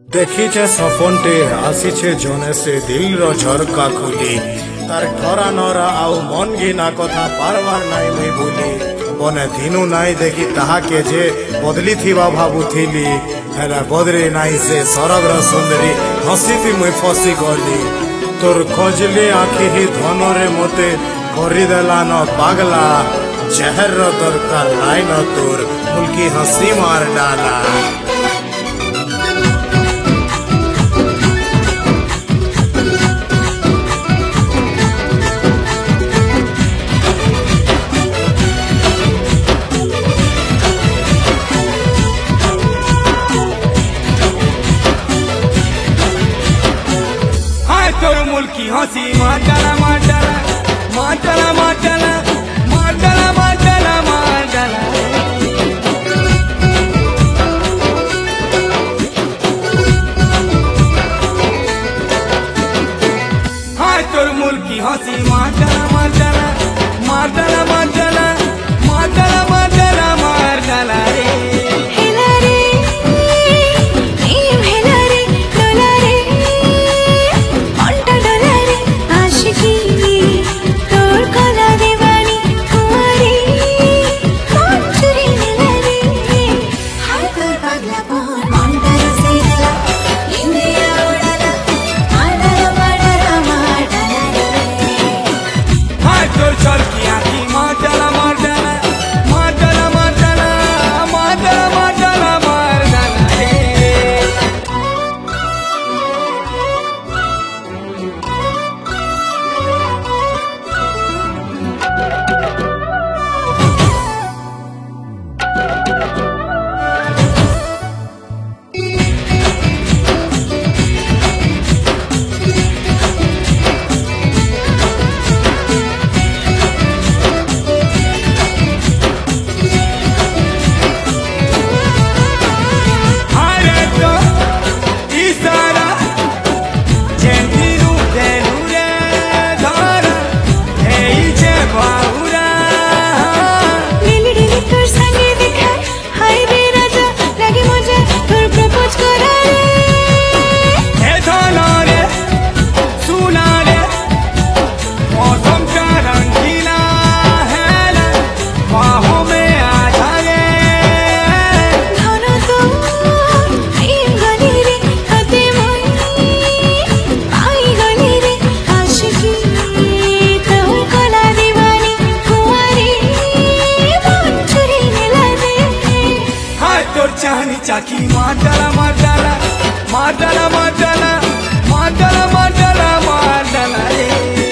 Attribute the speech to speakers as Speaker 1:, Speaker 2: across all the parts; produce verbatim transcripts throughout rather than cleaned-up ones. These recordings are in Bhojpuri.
Speaker 1: देखीचे सपनटे आसीचे जने से दिल रो झरका खुली तार ठरा नरा आउ मन घिना कथा पारवार नाई मुई भूली बने दिनु नाई देखी ताहा के जे बदली थीवा भाबुथिली हेला बदली नाई से सरगर सुंदरी हसी थी मुई फसी गली तोर खोजली आखि ही धनरे मते करी देला न पागला जहर रो दरकार नाई न तोर मुल्की हंसी मार डाला।
Speaker 2: तोर मुल्की हंसी माटला माटला माटला माटला माटला माटला माटला हाय तोर मुल्की हंसी माटला माटला माटला माटला माटला माटला माटला रे चाहनी चाकी माटला माटला माटला माटला माटला माटला माटला रे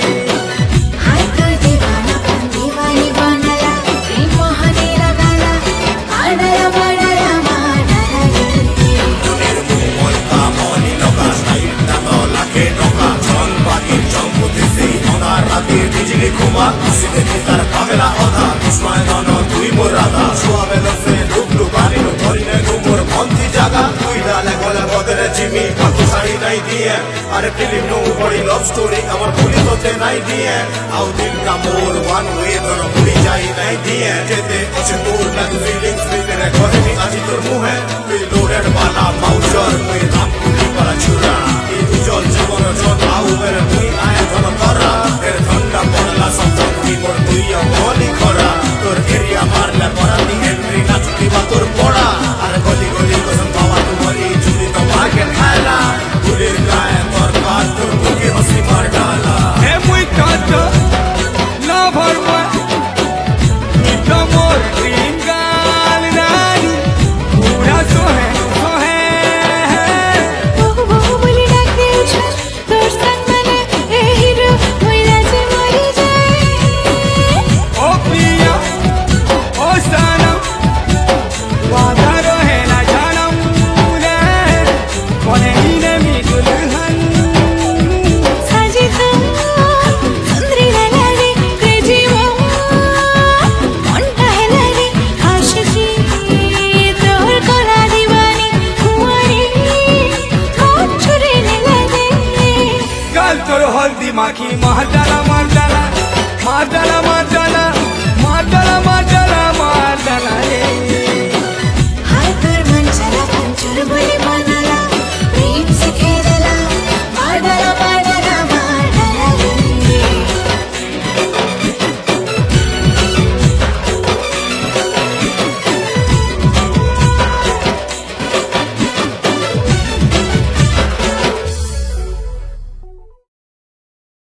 Speaker 3: हाय तो दीवाना पण दीवानी बनला प्रेम मोहने लगाला आडला बडला माटला रे
Speaker 1: मोल का मोनी लोका स्टाइल ता तो लाखे नोका चल बाकी चंपुती से ओना राती बिजली घुमा सीधे भीतर पागला ओधा किस्माय दोनों दुई मोरादा सुआवे से लुक लुकानी नो धरिने नुमोर भंती जागा तुई डाले गले बदले जिमी काकू साड़ी नहीं दिए अरे फिल्म नो बड़ी लव स्टोरी अमर भूली होते नहीं दिए आउ दिल का मोर वन वे दोनों भूली जाई नहीं दिए जेते अच्छे तोर लग फीलिंग्स भी तेरे घरे भी आज तोर मुंह है फिर लोडेड वाला माउचर में राम कुली वाला छुरा ये उजल जीवन जन आउ मेरे तुई आए धन करा तेरे ठंडा पड़ला समझ की मोर तुई बोली खरा तोर एरिया मारले परा दी एंट्री ना छुटी बा तोर पड़ा अरे गली गली कसम बाबा तुम्हारी चुनी तो भागे खाला भूले गाय तोर बात तोर मुके हंसी मार डाला
Speaker 2: हे मुई काटो ना भरवा इतना मोर ड्रीम गाल नानी पूरा सो है सो है
Speaker 3: बहु बहु बोली डाके उछल तोर संग मने ए हीरो मोइला से मरी जाए
Speaker 2: ओ पिया ओ सनम वादा रहेला जानम रे कोने हीने मी दुल्हन
Speaker 3: साजी तो सुंदरी ललारी क्रेजी वो मन पहला रे आशिकी तोर कोला दीवानी कुंवारी मौत छुरी ने लगे
Speaker 2: गाल तोर हल्दी माखी